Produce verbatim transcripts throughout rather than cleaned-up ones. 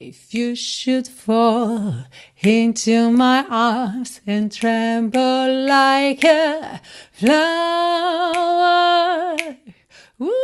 If you should fall into my arms and tremble like a flower. Woo!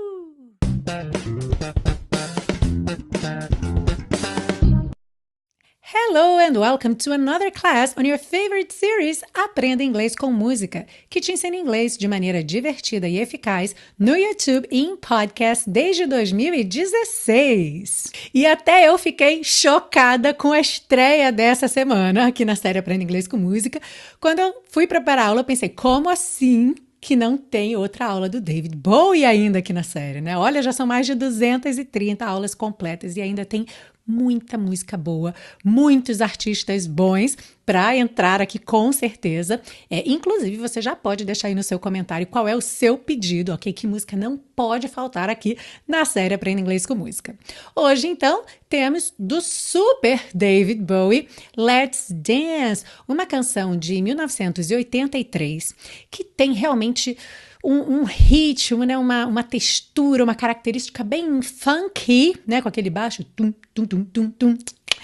Hello and welcome to another class on your favorite series Aprenda Inglês com Música, que te ensina inglês de maneira divertida e eficaz no YouTube e em podcast desde dois mil e dezesseis. E até eu fiquei chocada com a estreia dessa semana aqui na série Aprenda Inglês com Música. Quando eu fui preparar a aula, eu pensei, como assim que não tem outra aula do David Bowie ainda aqui na série, né? Olha, já são mais de duzentas e trinta aulas completas e ainda tem muita música boa, muitos artistas bons para entrar aqui com certeza. É, inclusive, você já pode deixar aí no seu comentário qual é o seu pedido, ok? Que música não pode faltar aqui na série Aprenda Inglês com Música. Hoje, então, temos do super David Bowie, Let's Dance, uma canção de mil novecentos e oitenta e três que tem realmente Um, um ritmo, né? uma, uma textura, uma característica bem funky, né? Com aquele baixo tum, tum, tum, tum, tum.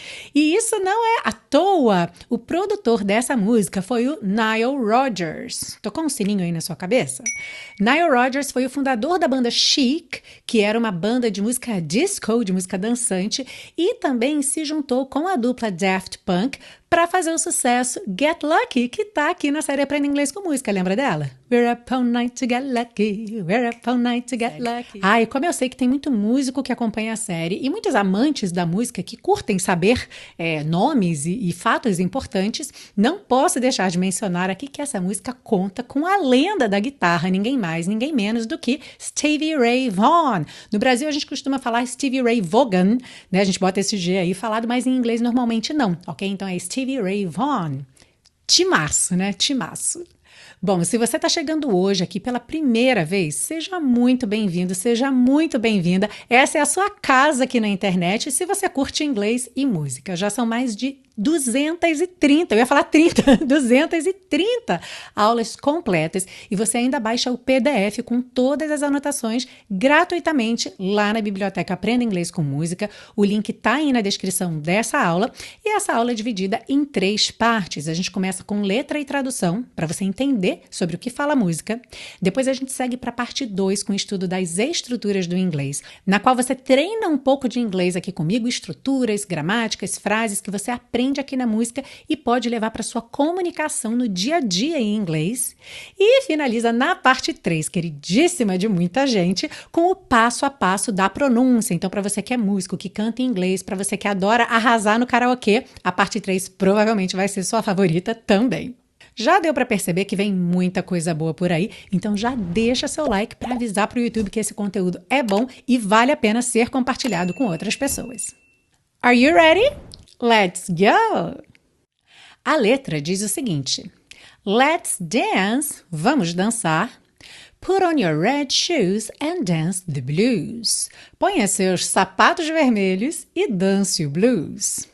E isso não é à toa. O produtor dessa música foi o Nile Rodgers. Tocou um sininho aí na sua cabeça? Nile Rodgers foi o fundador da banda Chic, que era uma banda de música disco, de música dançante, e também se juntou com a dupla Daft Punk para fazer o sucesso Get Lucky, que tá aqui na série Aprenda Inglês com Música. Lembra dela? We're up all night to get lucky, we're up all night to get lucky. Ai, como eu sei que tem muito músico que acompanha a série e muitos amantes da música que curtem saber é, nomes e, e fatos importantes, não posso deixar de mencionar aqui que essa música conta com a lenda da guitarra, ninguém mais, ninguém menos do que Stevie Ray Vaughan. No Brasil a gente costuma falar Stevie Ray Vaughan, né? A gente bota esse G aí falado, mas em inglês normalmente não, ok? Então é Stevie Stevie Ray Vaughan. Timaço, né? Timaço. Bom, se você está chegando hoje aqui pela primeira vez, seja muito bem-vindo, seja muito bem-vinda. Essa é a sua casa aqui na internet, se você curte inglês e música. Já são mais de duzentas e trinta, eu ia falar trinta, duzentas e trinta aulas completas e você ainda baixa o P D F com todas as anotações gratuitamente lá na biblioteca Aprenda Inglês com Música. O link está aí na descrição dessa aula e essa aula é dividida em três partes. A gente começa com letra e tradução para você entender sobre o que fala a música. Depois a gente segue para a parte dois com o estudo das estruturas do inglês, na qual você treina um pouco de inglês aqui comigo, estruturas, gramáticas, frases que você aprende aqui na música e pode levar para sua comunicação no dia a dia em inglês. E finaliza na parte três, queridíssima de muita gente, com o passo a passo da pronúncia. Então, para você que é músico, que canta em inglês, para você que adora arrasar no karaokê, a parte três provavelmente vai ser sua favorita também. Já deu para perceber que vem muita coisa boa por aí, então já deixa seu like para avisar para o YouTube que esse conteúdo é bom e vale a pena ser compartilhado com outras pessoas. Are you ready? Let's go! A letra diz o seguinte: Let's dance, vamos dançar. Put on your red shoes and dance the blues. Ponha seus sapatos vermelhos e dance o blues.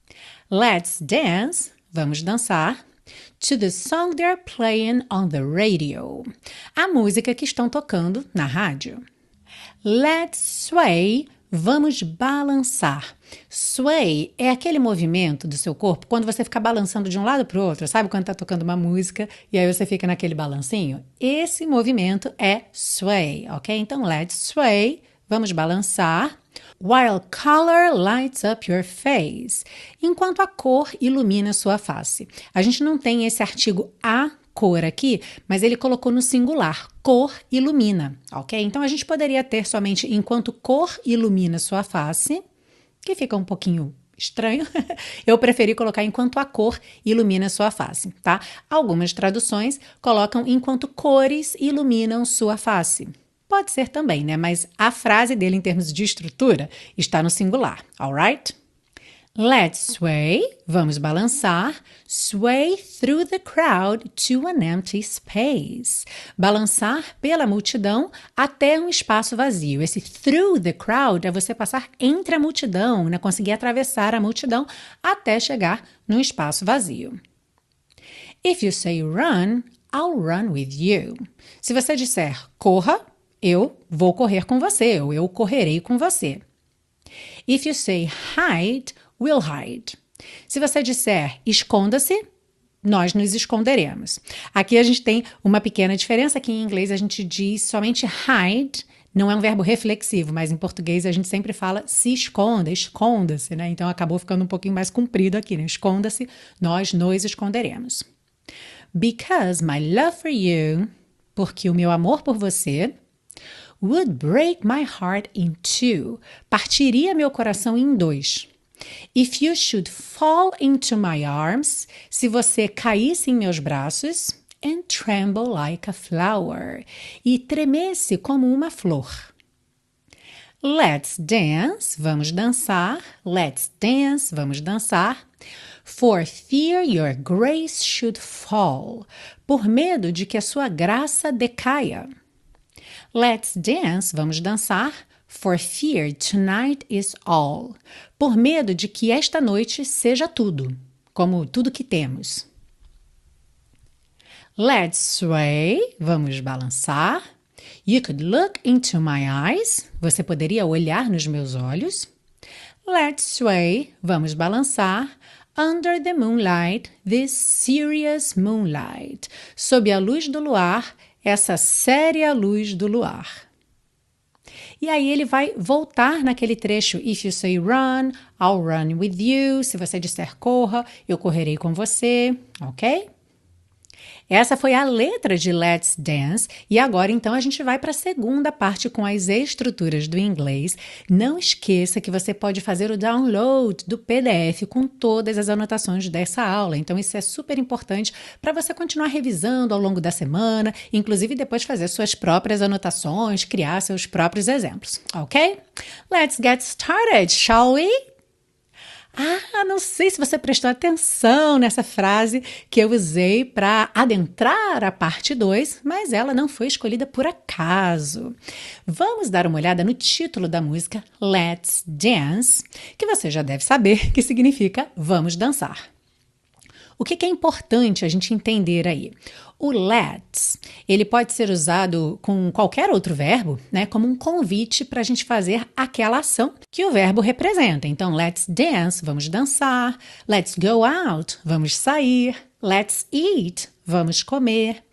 Let's dance, vamos dançar. To the song they're playing on the radio. A música que estão tocando na rádio. Let's sway, vamos balançar. Sway é aquele movimento do seu corpo quando você fica balançando de um lado para o outro, sabe? Quando tá tocando uma música e aí você fica naquele balancinho. Esse movimento é sway, ok? Então, let's sway, vamos balançar. While color lights up your face. Enquanto a cor ilumina sua face. A gente não tem esse artigo a cor aqui, mas ele colocou no singular, cor ilumina, ok? Então a gente poderia ter somente enquanto cor ilumina sua face, que fica um pouquinho estranho. Eu preferi colocar enquanto a cor ilumina sua face, tá? Algumas traduções colocam enquanto cores iluminam sua face. Pode ser também, né? Mas a frase dele em termos de estrutura está no singular, alright? Let's sway, vamos balançar. Sway through the crowd to an empty space. Balançar pela multidão até um espaço vazio. Esse through the crowd é você passar entre a multidão, né? Conseguir atravessar a multidão até chegar num espaço vazio. If you say run, I'll run with you. Se você disser corra, eu vou correr com você, ou eu correrei com você. If you say hide, we'll hide. Se você disser esconda-se, nós nos esconderemos. Aqui a gente tem uma pequena diferença, que em inglês a gente diz somente hide, não é um verbo reflexivo, mas em português a gente sempre fala se esconda, esconda-se, né? Então acabou ficando um pouquinho mais comprido aqui, né? Esconda-se, nós nos esconderemos. Because my love for you, porque o meu amor por você, would break my heart in two, partiria meu coração em dois. If you should fall into my arms, se você caísse em meus braços, and tremble like a flower, e tremesse como uma flor. Let's dance, vamos dançar. Let's dance, vamos dançar. For fear your grace should fall, por medo de que a sua graça decaia. Let's dance, vamos dançar. For fear tonight is all, por medo de que esta noite seja tudo, como tudo que temos. Let's sway, vamos balançar. You could look into my eyes, você poderia olhar nos meus olhos. Let's sway, vamos balançar. Under the moonlight, this serious moonlight, sob a luz do luar, essa séria luz do luar. E aí ele vai voltar naquele trecho. If you say run, I'll run with you. Se você disser corra, eu correrei com você, ok? Essa foi a letra de Let's Dance e agora então a gente vai para a segunda parte com as estruturas do inglês. Não esqueça que você pode fazer o download do P D F com todas as anotações dessa aula. Então isso é super importante para você continuar revisando ao longo da semana, inclusive depois fazer suas próprias anotações, criar seus próprios exemplos, ok? Let's get started, shall we? Ah, não sei se você prestou atenção nessa frase que eu usei para adentrar a parte dois, mas ela não foi escolhida por acaso. Vamos dar uma olhada no título da música Let's Dance, que você já deve saber que significa vamos dançar. O que, que é importante a gente entender aí? O let's, ele pode ser usado com qualquer outro verbo, né, como um convite para a gente fazer aquela ação que o verbo representa. Então, let's dance, vamos dançar. Let's go out, vamos sair. Let's eat, vamos comer.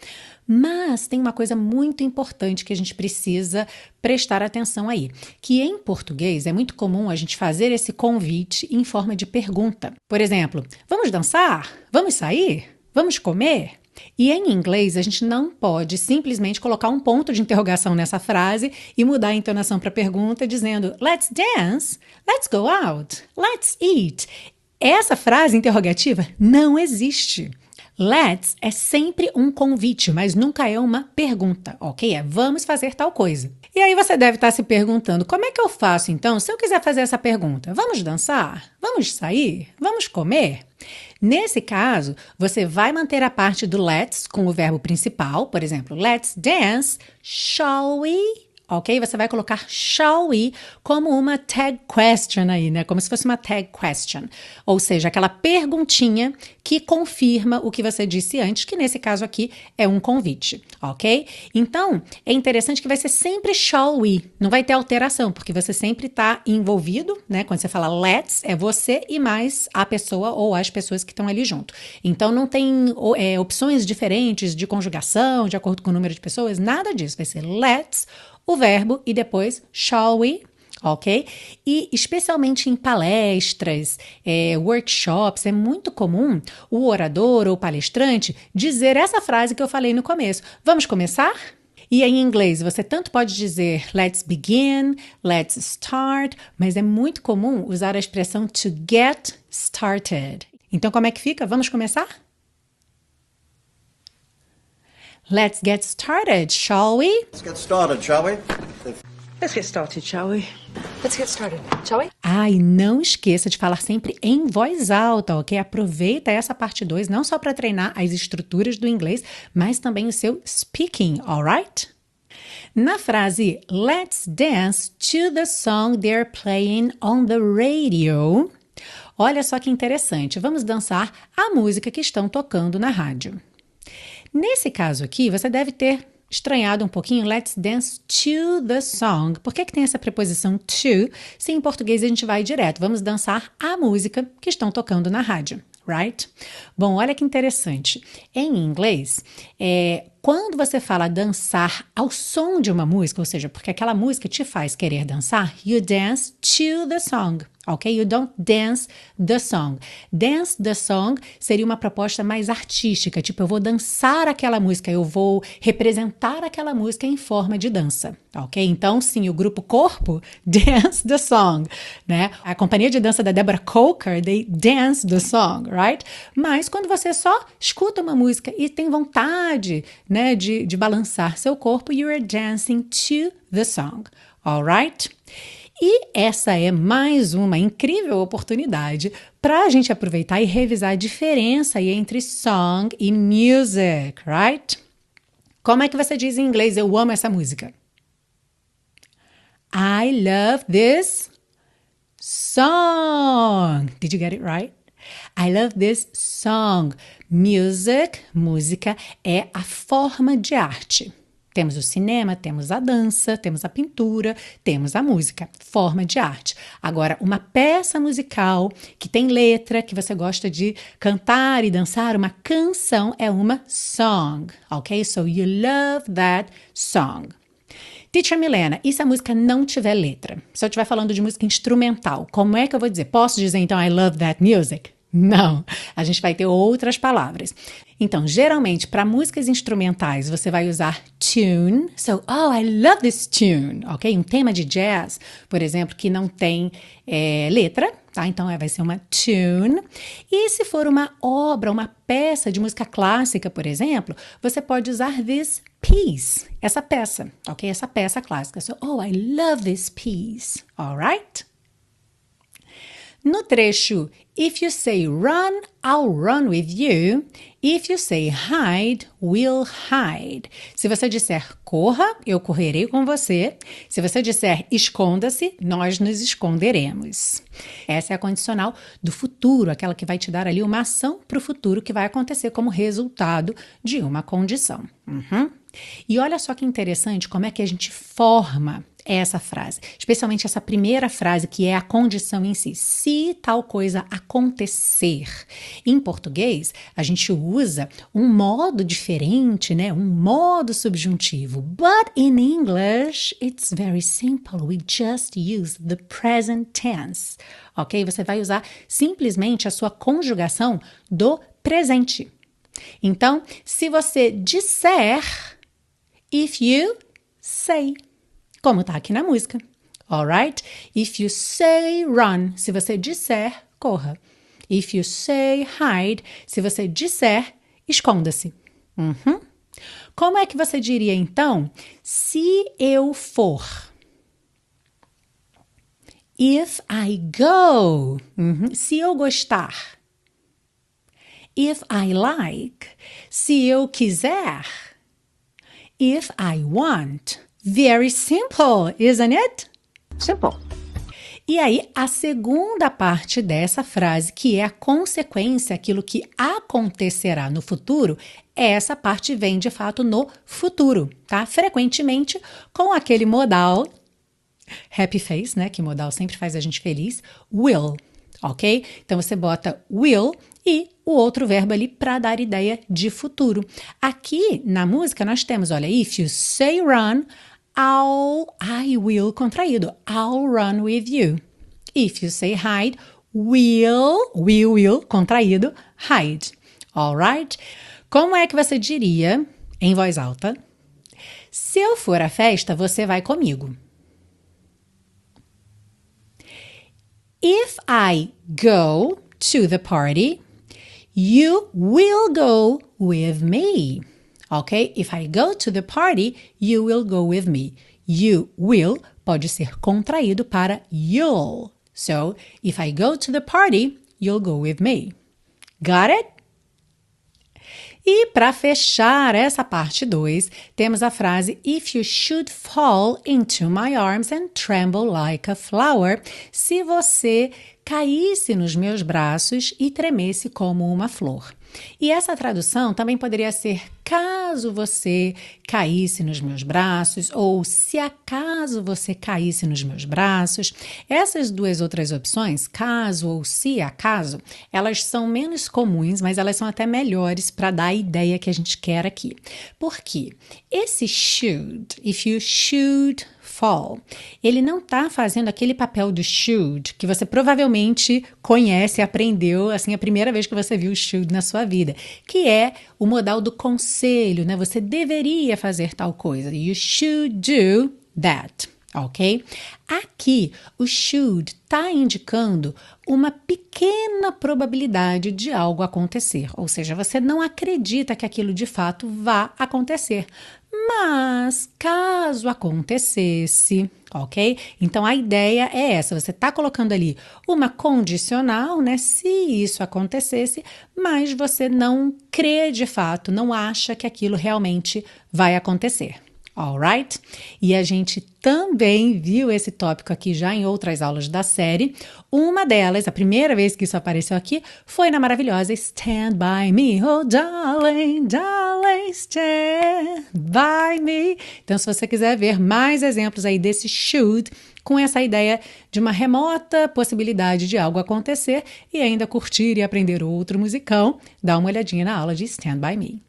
Mas tem uma coisa muito importante que a gente precisa prestar atenção aí, que em português é muito comum a gente fazer esse convite em forma de pergunta. Por exemplo, vamos dançar? Vamos sair? Vamos comer? E em inglês a gente não pode simplesmente colocar um ponto de interrogação nessa frase e mudar a entonação para a pergunta dizendo let's dance, let's go out, let's eat. Essa frase interrogativa não existe. Let's é sempre um convite, mas nunca é uma pergunta, ok? É vamos fazer tal coisa. E aí você deve estar se perguntando, como é que eu faço então se eu quiser fazer essa pergunta? Vamos dançar? Vamos sair? Vamos comer? Nesse caso, você vai manter a parte do let's com o verbo principal, por exemplo, let's dance, shall we? Ok? Você vai colocar shall we como uma tag question aí, né? Como se fosse uma tag question. Ou seja, aquela perguntinha que confirma o que você disse antes, que nesse caso aqui é um convite, ok? Então, é interessante que vai ser sempre shall we. Não vai ter alteração, porque você sempre está envolvido, né? Quando você fala let's, é você e mais a pessoa ou as pessoas que estão ali junto. Então, não tem é, opções diferentes de conjugação, de acordo com o número de pessoas, nada disso. Vai ser let's, o verbo e depois shall we, ok? E especialmente em palestras, é, workshops, é muito comum o orador ou palestrante dizer essa frase que eu falei no começo. Vamos começar? E em inglês você tanto pode dizer let's begin, let's start, mas é muito comum usar a expressão to get started. Então como é que fica? Vamos começar? Let's get started, shall we? Let's get started, shall we? Let's get started, shall we? Let's get started, shall we? Ah, e não esqueça de falar sempre em voz alta, ok? Aproveita essa parte dois, não só para treinar as estruturas do inglês, mas também o seu speaking, alright? Na frase Let's dance to the song they're playing on the radio, olha só que interessante, vamos dançar a música que estão tocando na rádio. Nesse caso aqui, você deve ter estranhado um pouquinho, let's dance to the song. Por que que tem essa preposição to? Se em português a gente vai direto, vamos dançar a música que estão tocando na rádio, right? Bom, olha que interessante. Em inglês, é, quando você fala dançar ao som de uma música, ou seja, porque aquela música te faz querer dançar, you dance to the song. Ok? You don't dance the song. Dance the song seria uma proposta mais artística, tipo, eu vou dançar aquela música, eu vou representar aquela música em forma de dança, ok? Então, sim, o grupo Corpo dance the song, né? A companhia de dança da Deborah Coker, they dance the song, right? Mas quando você só escuta uma música e tem vontade, né, de, de balançar seu corpo, you are dancing to the song, alright? E essa é mais uma incrível oportunidade para a gente aproveitar e revisar a diferença aí entre song e music, right? Como é que você diz em inglês, eu amo essa música? I love this song. Did you get it right? I love this song. Music, música, é a forma de arte. Temos o cinema, temos a dança, temos a pintura, temos a música, forma de arte. Agora, uma peça musical que tem letra, que você gosta de cantar e dançar, uma canção é uma song, ok? So, you love that song. Teacher Milena, e se a música não tiver letra? Se eu estiver falando de música instrumental, como é que eu vou dizer? Posso dizer, então, I love that music? Não, a gente vai ter outras palavras. Então, geralmente, para músicas instrumentais, você vai usar tune. So, oh, I love this tune, ok? Um tema de jazz, por exemplo, que não tem é, letra, tá? Então, vai ser uma tune. E se for uma obra, uma peça de música clássica, por exemplo, você pode usar this piece, essa peça, ok? Essa peça clássica. So, oh, I love this piece, alright? No trecho, if you say run, I'll run with you. If you say hide, we'll hide. Se você disser corra, eu correrei com você. Se você disser esconda-se, nós nos esconderemos. Essa é a condicional do futuro, aquela que vai te dar ali uma ação para o futuro que vai acontecer como resultado de uma condição. Uhum. E olha só que interessante como é que a gente forma essa frase, especialmente essa primeira frase que é a condição em si, se tal coisa acontecer. Em português, a gente usa um modo diferente, né? Um modo subjuntivo. But in English, it's very simple. We just use the present tense. Ok? Você vai usar simplesmente a sua conjugação do presente. Então, se você disser, if you say, como tá aqui na música, alright? If you say run, se você disser, corra. If you say hide, se você disser, esconda-se. Uhum. Como é que você diria, então, se eu for? If I go, uhum. Se eu gostar. If I like, se eu quiser. If I want. Very simple, isn't it? Simple. E aí, a segunda parte dessa frase, que é a consequência, aquilo que acontecerá no futuro, essa parte vem, de fato, no futuro, tá? Frequentemente, com aquele modal, happy face, né? Que modal sempre faz a gente feliz, will, ok? Então, você bota will e o outro verbo ali para dar ideia de futuro. Aqui, na música, nós temos, olha, if you say run, I'll, I will, contraído, I'll run with you. If you say hide, will, will, will, contraído, hide. Alright? Como é que você diria, em voz alta, se eu for à festa, você vai comigo? If I go to the party, you will go with me. Ok? If I go to the party, you will go with me. You will pode ser contraído para you'll. So, if I go to the party, you'll go with me. Got it? E para fechar essa parte dois, temos a frase If you should fall into my arms and tremble like a flower. Se você caísse nos meus braços e tremesse como uma flor. E essa tradução também poderia ser caso você caísse nos meus braços ou se acaso você caísse nos meus braços. Essas duas outras opções, caso ou se acaso, elas são menos comuns, mas elas são até melhores para dar a ideia que a gente quer aqui. Por quê? Esse should, if you should fall, ele não está fazendo aquele papel do should que você provavelmente conhece, aprendeu assim a primeira vez que você viu o should na sua vida, que é o modal do conselho, né? Você deveria fazer tal coisa. You should do that, ok? Aqui, o should está indicando uma pequena probabilidade de algo acontecer, ou seja, você não acredita que aquilo de fato vá acontecer. Mas, caso acontecesse, ok? Então, a ideia é essa, você está colocando ali uma condicional, né? Se isso acontecesse, mas você não crê de fato, não acha que aquilo realmente vai acontecer. Alright? E a gente também viu esse tópico aqui já em outras aulas da série. Uma delas, a primeira vez que isso apareceu aqui, foi na maravilhosa Stand By Me. Oh, darling, darling, stand by me. Então, se você quiser ver mais exemplos aí desse should, com essa ideia de uma remota possibilidade de algo acontecer e ainda curtir e aprender outro musicão, dá uma olhadinha na aula de Stand By Me.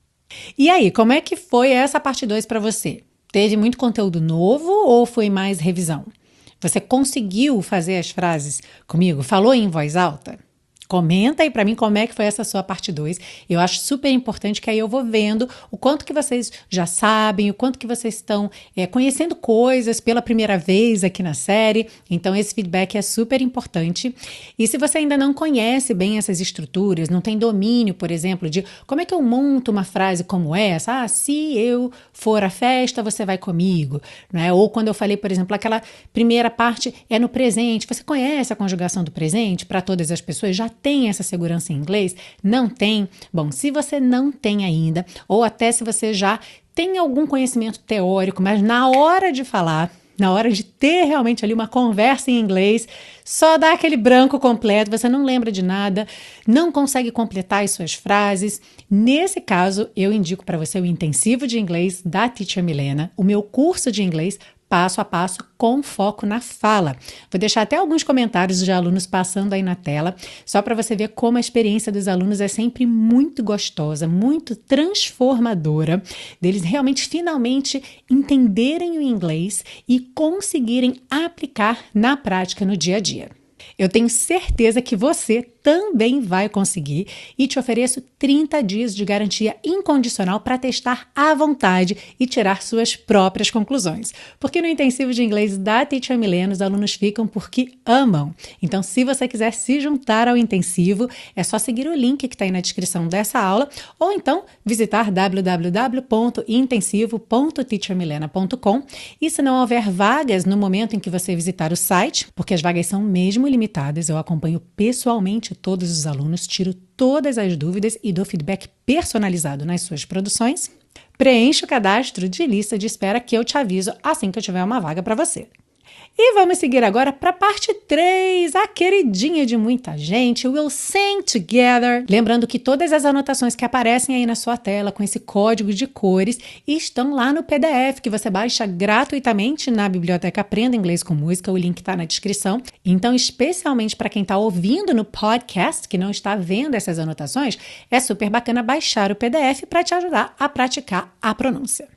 E aí, como é que foi essa parte dois para você? Teve muito conteúdo novo ou foi mais revisão? Você conseguiu fazer as frases comigo? Falou em voz alta? Comenta aí para mim como é que foi essa sua parte dois. Eu acho super importante que aí eu vou vendo o quanto que vocês já sabem, o quanto que vocês estão é, conhecendo coisas pela primeira vez aqui na série. Então esse feedback é super importante. E se você ainda não conhece bem essas estruturas, não tem domínio, por exemplo, de como é que eu monto uma frase como essa, ah, se eu for à festa, você vai comigo, né? Ou quando eu falei, por exemplo, aquela primeira parte é no presente, você conhece a conjugação do presente para todas as pessoas, já tem essa segurança em inglês? Não tem? Bom, se você não tem ainda, ou até se você já tem algum conhecimento teórico, mas na hora de falar, na hora de ter realmente ali uma conversa em inglês, só dá aquele branco completo, você não lembra de nada, não consegue completar as suas frases. Nesse caso, eu indico para você o intensivo de inglês da Teacher Milena, o meu curso de inglês passo a passo com foco na fala. Vou deixar até alguns comentários de alunos passando aí na tela, só para você ver como a experiência dos alunos é sempre muito gostosa, muito transformadora, deles realmente finalmente entenderem o inglês e conseguirem aplicar na prática no dia a dia. Eu tenho certeza que você também vai conseguir e te ofereço trinta dias de garantia incondicional para testar à vontade e tirar suas próprias conclusões. Porque no intensivo de inglês da Teacher Milena, os alunos ficam porque amam. Então, se você quiser se juntar ao intensivo, é só seguir o link que está aí na descrição dessa aula ou então visitar w w w ponto intensivo ponto teacher milena ponto com e se não houver vagas no momento em que você visitar o site, porque as vagas são mesmo limitadas, eu acompanho pessoalmente todos os alunos, tiro todas as dúvidas e dou feedback personalizado nas suas produções. Preencha o cadastro de lista de espera que eu te aviso assim que eu tiver uma vaga para você. E vamos seguir agora para a parte três, a queridinha de muita gente, We'll Sing Together. Lembrando que todas as anotações que aparecem aí na sua tela com esse código de cores estão lá no P D F que você baixa gratuitamente na biblioteca Aprenda Inglês com Música, o link está na descrição. Então, especialmente para quem está ouvindo no podcast, que não está vendo essas anotações, é super bacana baixar o P D F para te ajudar a praticar a pronúncia.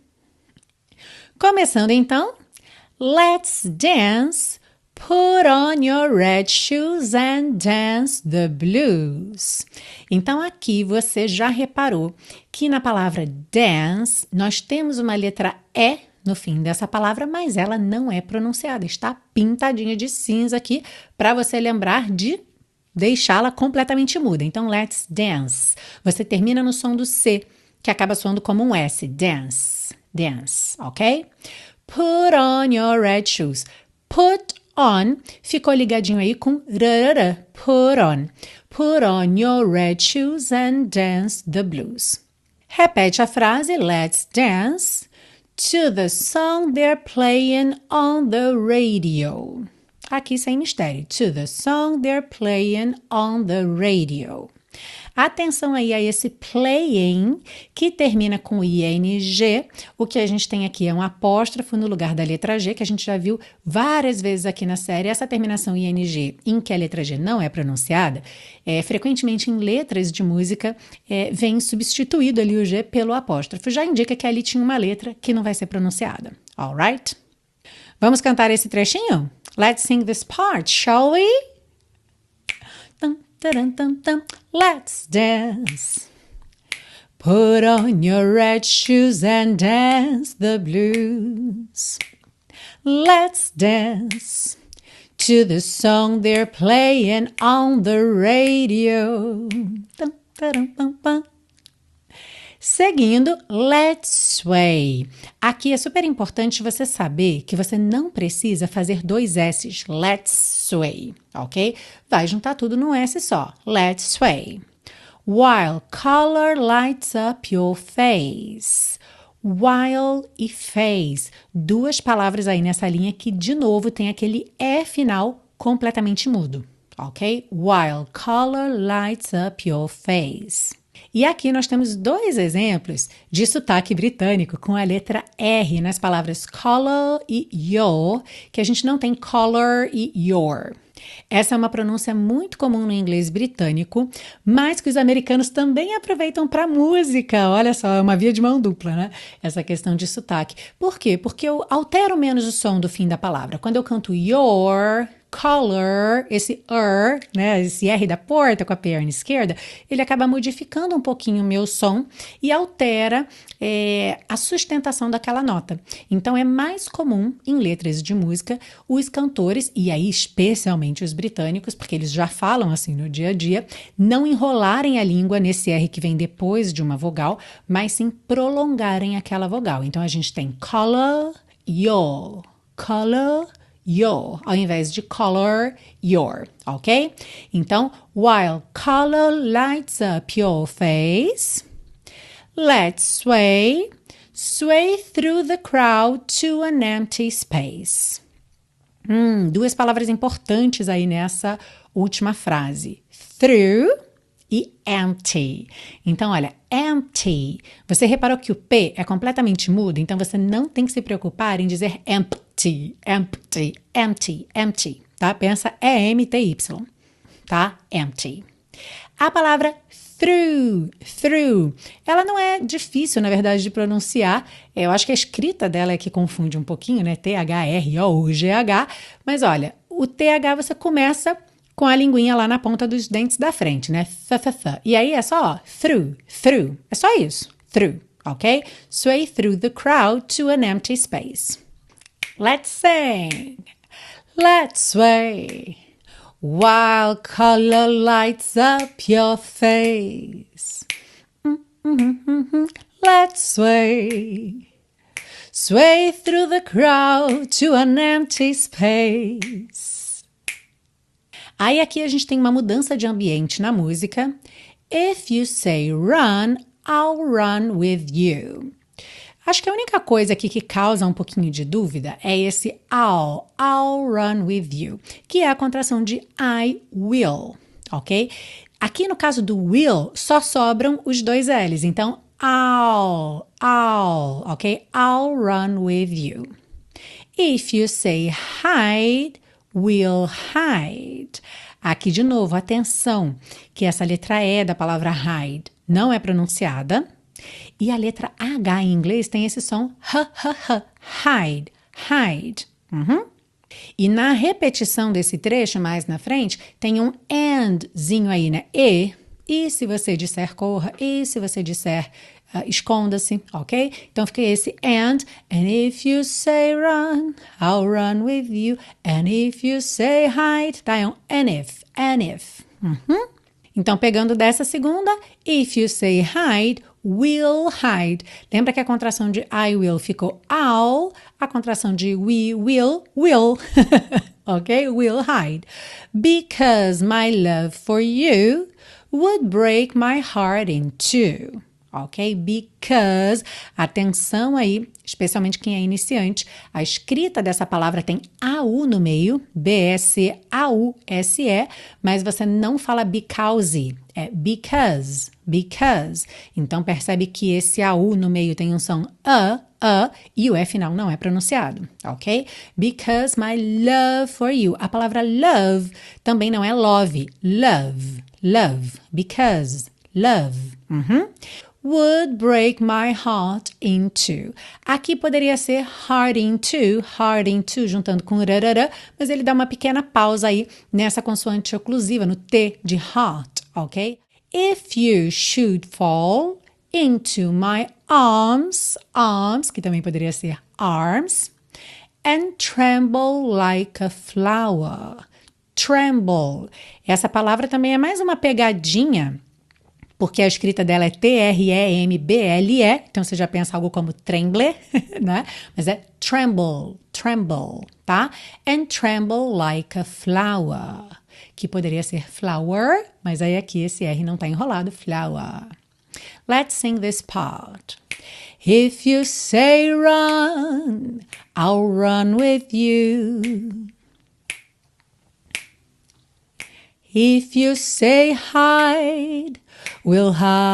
Começando então, let's dance, put on your red shoes and dance the blues. Então aqui você já reparou que na palavra dance nós temos uma letra E no fim dessa palavra, mas ela não é pronunciada, está pintadinha de cinza aqui para você lembrar de deixá-la completamente muda. Então let's dance. Você termina no som do C, que acaba soando como um S, dance, dance, ok? Put on your red shoes. Put on ficou ligadinho aí com rarara. Put on. Put on your red shoes and dance the blues. Repete a frase, let's dance, to the song they're playing on the radio. aqui sem mistério. To the song they're playing on the radio. Atenção aí a esse playing, que termina com I N G. O que a gente tem aqui é um apóstrofo no lugar da letra G, que a gente já viu várias vezes aqui na série. Essa terminação I N G, em que a letra G não é pronunciada, é, frequentemente em letras de música, é, vem substituído ali o G pelo apóstrofo. Já indica que ali tinha uma letra que não vai ser pronunciada. Alright? Vamos cantar esse trechinho? Let's sing this part, shall we? Dun, dun, dun. Let's dance. Put on your red shoes and dance the blues. Let's dance to the song they're playing on the radio. Dun, dun, dun, dun. Seguindo, let's sway. Aqui é super importante você saber que você não precisa fazer dois S's. Let's sway, ok? Vai juntar tudo num S só. Let's sway. While color lights up your face. While e face. Duas palavras aí nessa linha que, de novo, tem aquele E final completamente mudo, ok? While color lights up your face. E aqui nós temos dois exemplos de sotaque britânico com a letra R nas palavras color e your, que a gente não tem color e your. Essa é uma pronúncia muito comum no inglês britânico, mas que os americanos também aproveitam para música. Olha só, é uma via de mão dupla, né? Essa questão de sotaque. Por quê? Porque eu altero menos o som do fim da palavra. Quando eu canto your color, esse er, né, esse R da porta com a perna esquerda, ele acaba modificando um pouquinho o meu som e altera é, a sustentação daquela nota. Então é mais comum em letras de música os cantores, e aí especialmente os britânicos, porque eles já falam assim no dia a dia, não enrolarem a língua nesse R que vem depois de uma vogal, mas sim prolongarem aquela vogal. Então a gente tem color, your, color, your, ao invés de color, your, ok? Então, while color lights up your face, let's sway, sway through the crowd to an empty space. Hum, duas palavras importantes aí nessa última frase. Through e empty. Então, olha, empty. Você reparou que o P é completamente mudo, então você não tem que se preocupar em dizer empty, empty, empty, empty, tá? Pensa E M T Y, tá? Empty. A palavra through, through, ela não é difícil, na verdade, de pronunciar. Eu acho que a escrita dela é que confunde um pouquinho, né? T H R O U G H. Mas olha, o T H você começa com a linguinha lá na ponta dos dentes da frente, né? Th, th, th. E aí é só, ó, through, through. É só isso, through, ok? Sway through the crowd to an empty space. Let's sing. Let's sway. While color lights up your face. Mm-hmm-hmm-hmm. Let's sway. Sway through the crowd to an empty space. Aí aqui a gente tem uma mudança de ambiente na música. If you say run, I'll run with you. Acho que a única coisa aqui que causa um pouquinho de dúvida é esse I'll, I'll run with you, que é a contração de I will, ok? Aqui no caso do will, só sobram os dois L's, então I'll, I'll, ok? I'll run with you. If you say hide, we'll hide. Aqui de novo, atenção, que essa letra E da palavra hide não é pronunciada. E a letra H em inglês tem esse som h, h, h, hide, hide. Uhum. E na repetição desse trecho, mais na frente, tem um andzinho aí, né? E, e se você disser corra, e se você disser uh, esconda-se, ok? Então fica esse and, and if you say run, I'll run with you, and if you say hide, tá? É um and if, and if. Uhum. Então, pegando dessa segunda, if you say hide, we'll hide. Lembra que a contração de I will ficou I'll, a contração de we will, will. Ok? We'll hide. Because my love for you would break my heart in two. ok? Because, atenção aí, especialmente quem é iniciante, a escrita dessa palavra tem A U no meio, B S A U S E, mas você não fala because, é because, because. Então percebe que esse A U no meio tem um som A, A, e o E final não é pronunciado, ok? Because my love for you. A palavra love também não é love, love, love, because, love. Uhum. Would break my heart in two. Aqui poderia ser heart in two, heart in two, juntando com rarará, mas ele dá uma pequena pausa aí nessa consoante oclusiva, no T de heart, ok? If you should fall into my arms, arms, que também poderia ser arms, and tremble like a flower. Tremble. Essa palavra também é mais uma pegadinha, porque a escrita dela é T R E M B L E, então você já pensa algo como tremble, né? Mas é tremble, tremble, tá? And tremble like a flower, que poderia ser flower, mas aí aqui esse R não tá enrolado, flower. Let's sing this part. If you say run, I'll run with you. If you say hide, we'll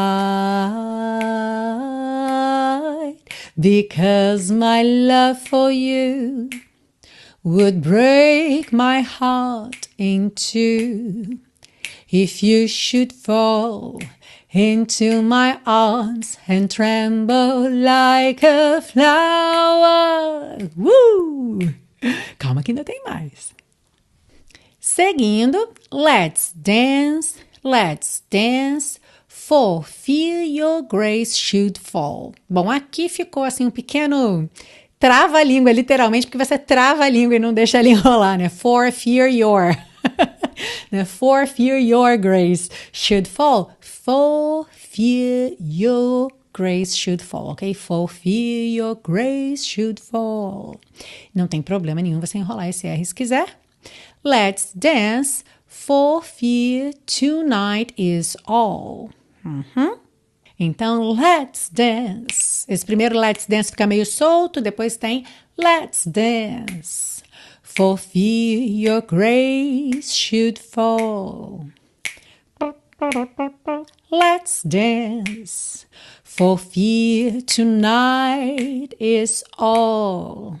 hide, because my love for you would break my heart in two. If you should fall into my arms and tremble like a flower. Uh! Calma que ainda tem mais. Seguindo, let's dance, let's dance, for fear your grace should fall. Bom, aqui ficou assim um pequeno trava-língua, literalmente, porque você trava a língua e não deixa ela enrolar, né? For fear your, né? For fear your grace should fall. For fear your grace should fall, ok? For fear your grace should fall. Não tem problema nenhum você enrolar esse R se quiser. Let's dance, for fear tonight is all. Uhum. Então, let's dance. Esse primeiro let's dance fica meio solto, depois tem let's dance. For fear your grace should fall. Let's dance. For fear tonight is all.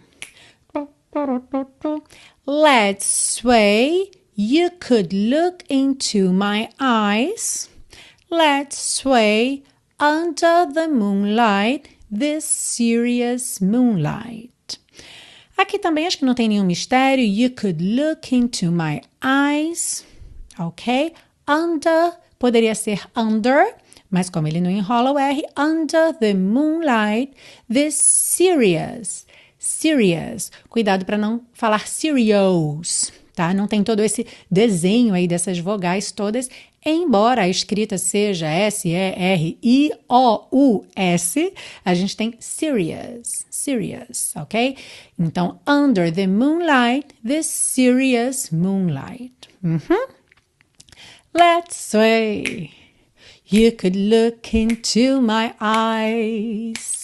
Let's sway. You could look into my eyes. Let's sway under the moonlight, this serious moonlight. Aqui também acho que não tem nenhum mistério. You could look into my eyes. Ok? Under, poderia ser under, mas como ele não enrola o R, under the moonlight, this serious. Serious. Cuidado para não falar serious, tá? Não tem todo esse desenho aí dessas vogais todas, embora a escrita seja S E R I O U S, a gente tem serious, serious, ok? Então, under the moonlight, this serious moonlight. Uhum. Let's sway. You could look into my eyes.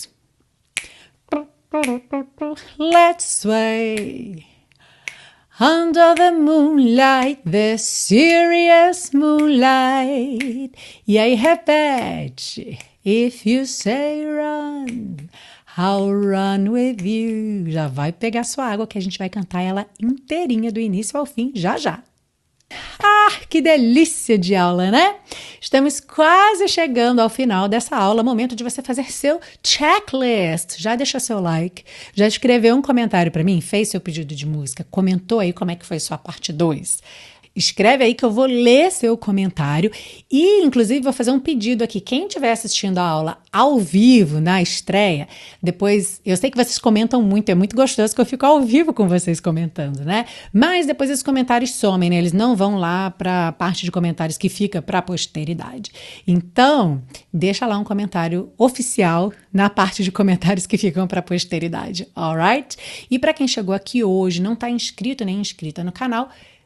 Let's sway. Under the moonlight, the serious moonlight. E aí repete. If you say run, I'll run with you. Já vai pegar sua água que a gente vai cantar ela inteirinha do início ao fim, já já. Ah, que delícia de aula, né? Estamos quase chegando ao final dessa aula, momento de você fazer seu checklist. Já deixou seu like, já escreveu um comentário para mim, fez seu pedido de música, comentou aí como é que foi sua parte dois. Escreve aí que eu vou ler seu comentário e, inclusive, vou fazer um pedido aqui. Quem estiver assistindo a aula ao vivo, na estreia, depois, eu sei que vocês comentam muito, é muito gostoso que eu fico ao vivo com vocês comentando, né? Mas depois esses comentários somem, né? Eles não vão lá para a parte de comentários que fica para a posteridade. Então, deixa lá um comentário oficial na parte de comentários que ficam para a posteridade, alright? E para quem chegou aqui hoje, não está inscrito nem inscrita no canal,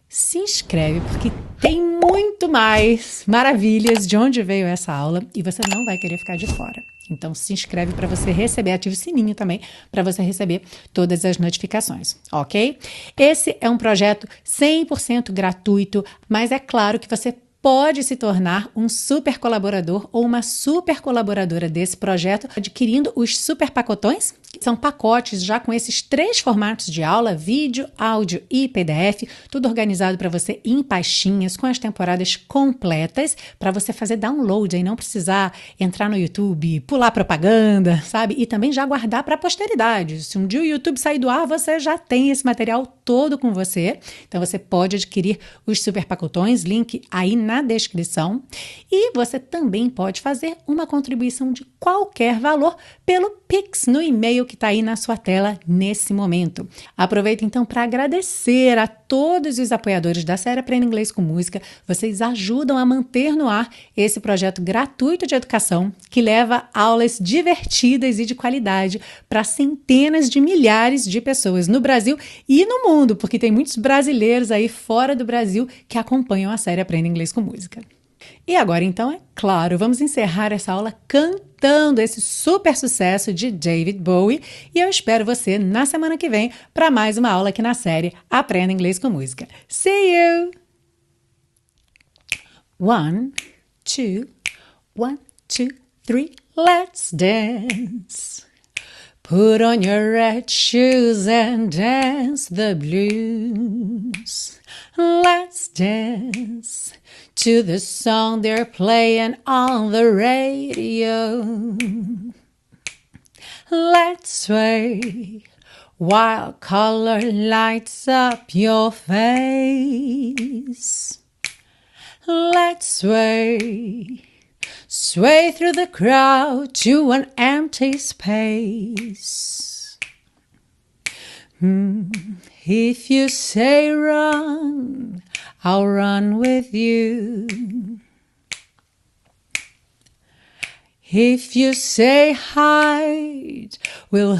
se inscreve porque tem muito mais maravilhas de onde veio essa aula e você não vai querer ficar de fora. Então se inscreve para você receber, ativa o sininho também para você receber todas as notificações, ok? Esse é um projeto cem por cento gratuito, mas é claro que você pode se tornar um super colaborador ou uma super colaboradora desse projeto adquirindo os super pacotões, que são pacotes já com esses três formatos de aula, vídeo, áudio e P D F, tudo organizado para você em pastinhas, com as temporadas completas, para você fazer download e não precisar entrar no YouTube, pular propaganda, sabe? E também já guardar para a posteridade. Se um dia o YouTube sair do ar, você já tem esse material todo com você. Então você pode adquirir os super pacotões, link aí na descrição. E você também pode fazer uma contribuição de qualquer valor pelo Pix no e-mail que está aí na sua tela nesse momento. Aproveito então para agradecer a todos os apoiadores da série Aprenda Inglês com Música. Vocês ajudam a manter no ar esse projeto gratuito de educação que leva aulas divertidas e de qualidade para centenas de milhares de pessoas no Brasil e no mundo, porque tem muitos brasileiros aí fora do Brasil que acompanham a série Aprenda Inglês com Música. E agora, então, é claro, vamos encerrar essa aula cantando esse super sucesso de David Bowie e eu espero você na semana que vem para mais uma aula aqui na série Aprenda Inglês com Música. See you! One, two, one, two, three, let's dance. Put on your red shoes and dance the blues. Let's dance to the song they're playing on the radio. Let's sway while color lights up your face. Let's sway, sway through the crowd to an empty space. Hmm. If you say run, I'll run with you. If you say hide, we'll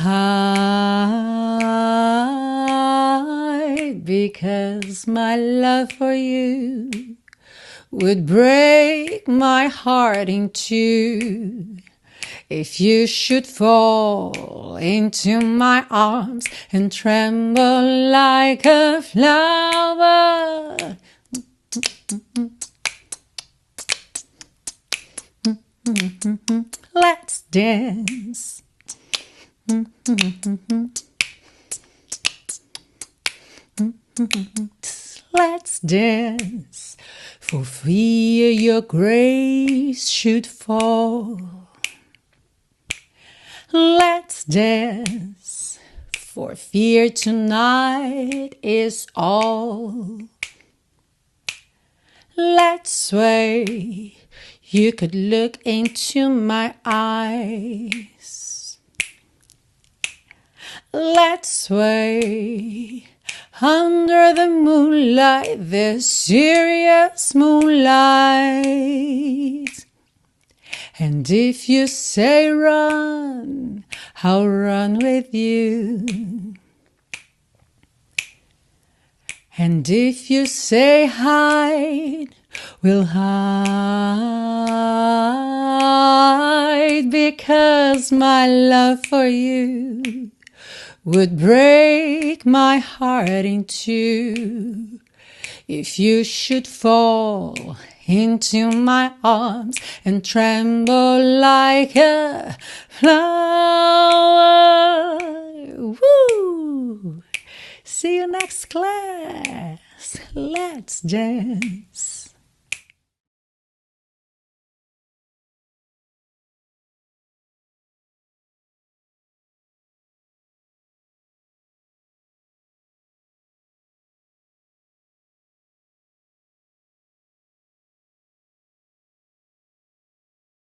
hide, because my love for you would break my heart in two. If you should fall into my arms and tremble like a flower, let's dance. Let's dance, for fear your grace should fall. Let's dance, for fear tonight is all. Let's sway, you could look into my eyes. Let's sway, under the moonlight, the serious moonlight. And if you say run, I'll run with you. And if you say hide, we'll hide, because my love for you would break my heart in two. If you should fall into my arms and tremble like a flower. Woo! See you next class. Let's dance.